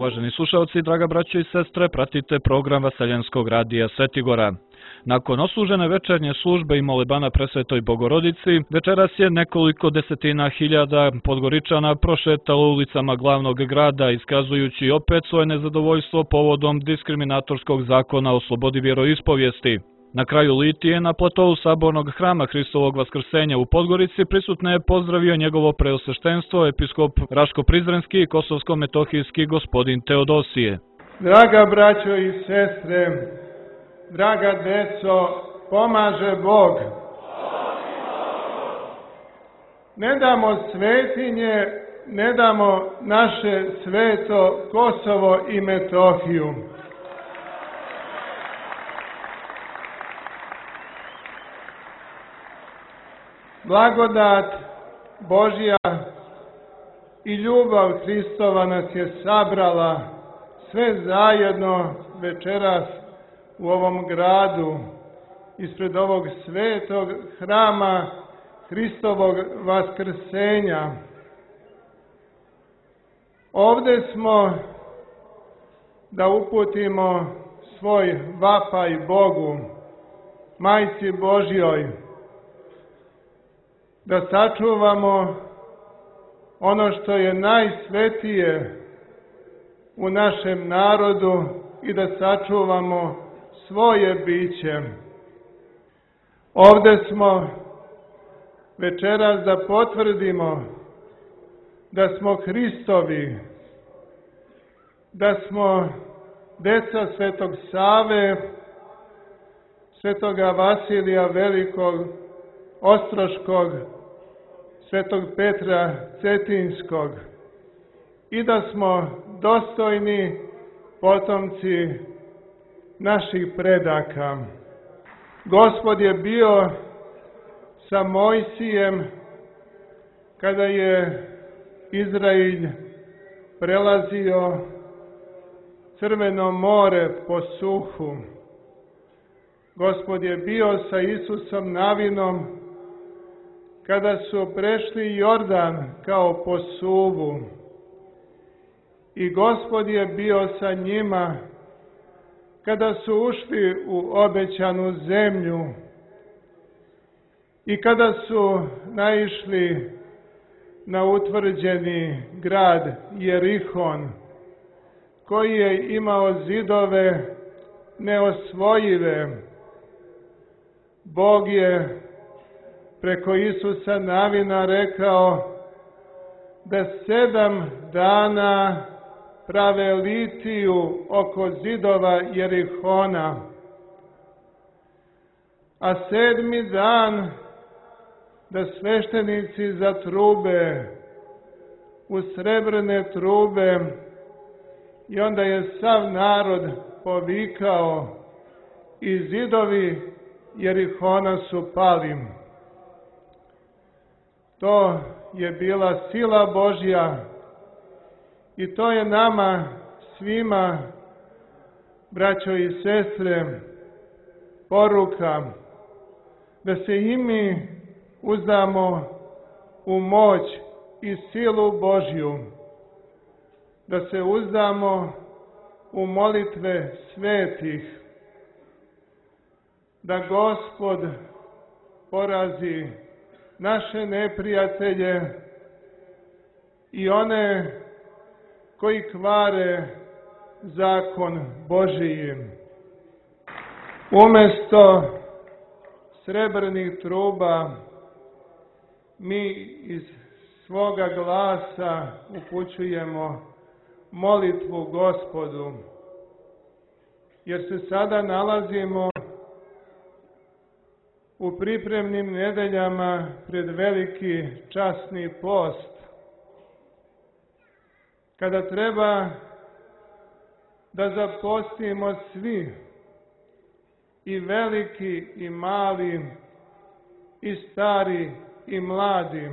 Uvaženi slušalci, draga braćo i sestre, pratite program Vaseljenskog radija Svetigora. Nakon odslužene večernje službe i molebana presvetoj Bogorodici, večeras je nekoliko desetina hiljada Podgoričana prošetalo ulicama glavnog grada, iskazujući opet svoje nezadovoljstvo povodom diskriminatorskog zakona o slobodi vjeroispovijesti. Na kraju litije, na platovu sabornog hrama Hristovog vaskrsenja u Podgorici, prisutne je pozdravio njegovo preosveštenstvo episkop Raško-Prizrenski i Kosovsko-Metohijski gospodin Teodosije. Draga braćo i sestre, draga deco, pomaže Bog. Ne damo svetinje, ne damo naše sveto Kosovo i Metohiju. Blagodat Božja i ljubav Hristova nas je sabrala sve zajedno večeras u ovom gradu, ispred ovog svetog hrama Hristovog vaskrsenja. Ovde smo da uputimo svoj vapaj Bogu, Majci Božjoj, da sačuvamo ono što je najsvetije u našem narodu i da sačuvamo svoje biće. Ovde smo večeras da potvrdimo da smo Hristovi, da smo deca Svetog Save, Svetoga Vasilija Velikog, Ostroškog, Svetog Petra Cetinskog i da smo dostojni potomci naših predaka. Gospod je bio sa Mojsijem kada je Izrael prelazio Crveno more po suhu. Gospod je bio sa Isusom Navinom kada su prešli Jordan kao po suvu. I Gospod je bio sa njima kada su ušli u obećanu zemlju i kada su naišli na utvrđeni grad Jerihon, koji je imao zidove neosvojive. Bog je preko Isusa Navina rekao da 7 dana prave litiju oko zidova Jerihona, a 7. dan da sveštenici zatrube u srebrne trube i onda je sav narod povikao i zidovi Jerihona su pali. To je bila sila Božja i to je nama svima, braćo i sestre, poruka da se i mi uzdamo u moć i silu Božju, da se uzdamo u molitve svetih, da Gospod porazi naše neprijatelje i one koji kvare zakon Božiji. Umjesto srebrnih truba mi iz svoga glasa upućujemo molitvu Gospodu, jer se sada nalazimo u pripremnim nedeljama pred veliki časni post, kada treba da zapostimo svi, i veliki i mali, i stari i mladi,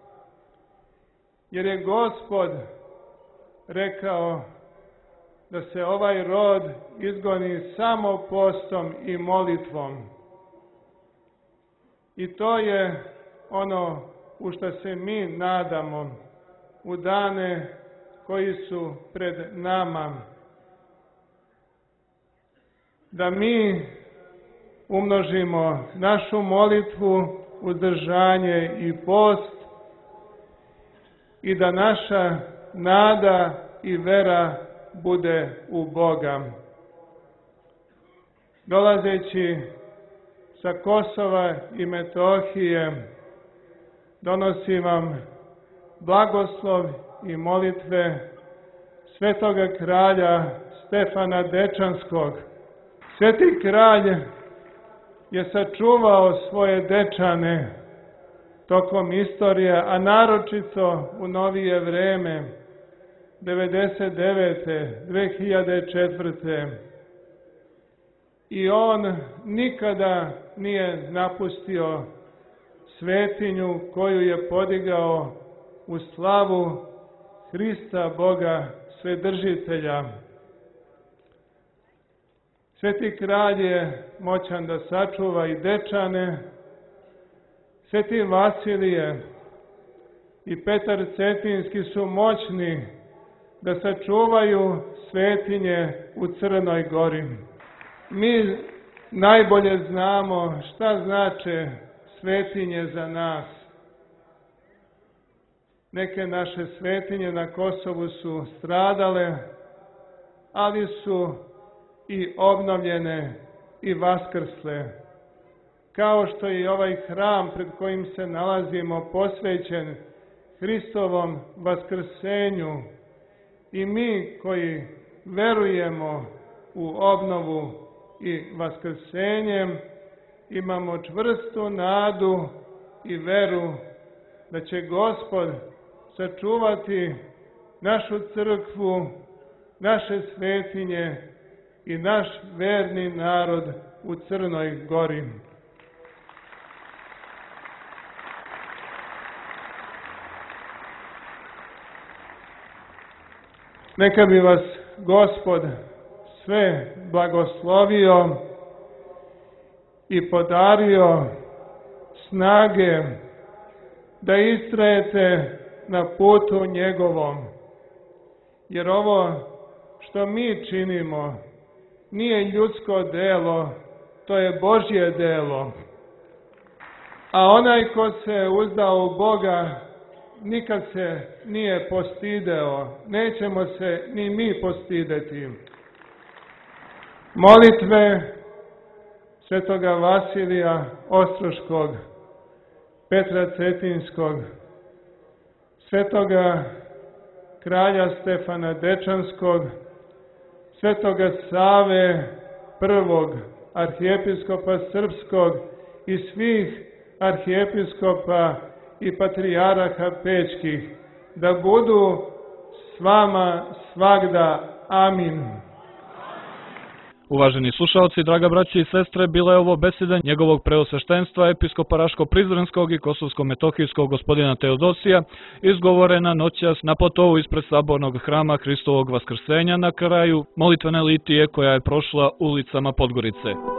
jer je Gospod rekao da se ovaj rod izgoni samo postom i molitvom. I to je ono u što se mi nadamo u dane koji su pred nama. Da mi umnožimo našu molitvu, uzdržanje i post i da naša nada i vera bude u Boga. Dolazeći sa Kosova i Metohije, donosim vam blagoslov i molitve svetoga kralja Stefana Dečanskog. Sveti kralj je sačuvao svoje Dečane tokom istorije, a naročito u novije vreme, 99. 2004. I on nikada nije napustio svetinju koju je podigao u slavu Hrista Boga Svedržitelja. Sveti kralj je moćan da sačuva i Dečane. Sveti Vasilije i Petar Cetinski su moćni da sačuvaju svetinje u Crnoj Gori. Mi najbolje znamo šta znače svetinje za nas. Neke naše svetinje na Kosovu su stradale, ali su i obnovljene i vaskrsle. Kao što je i ovaj hram pred kojim se nalazimo posvećen Hristovom vaskrsenju, i mi koji verujemo u obnovu i vaskrsenje imamo čvrstu nadu i veru da će Gospod sačuvati našu crkvu, naše svetinje i naš verni narod u Crnoj Gori. Neka bi vas Gospod sve blagoslovio i podario snage da istrajete na putu njegovom. Jer ovo što mi činimo nije ljudsko delo, to je Božje delo. A onaj ko se uzdao u Boga nikad se nije postideo, nećemo se ni mi postideti. Molitve svetoga Vasilija Ostroškog, Petra Cetinskog, svetoga kralja Stefana Dečanskog, svetoga Save prvog arhijepiskopa srpskog i svih arhijepiskopa i patrijaraha pečkih, da budu s vama svagda. Amin. Uvaženi slušalci, draga braće i sestre, bila je ovo beseda njegovog preosveštenstva episkopa Raško-Prizrenskog i Kosovsko-Metohijskog gospodina Teodosija, izgovorena noćas na platovu ispred sabornog hrama Hristovog vaskrsenja na kraju molitvene litije koja je prošla ulicama Podgorice.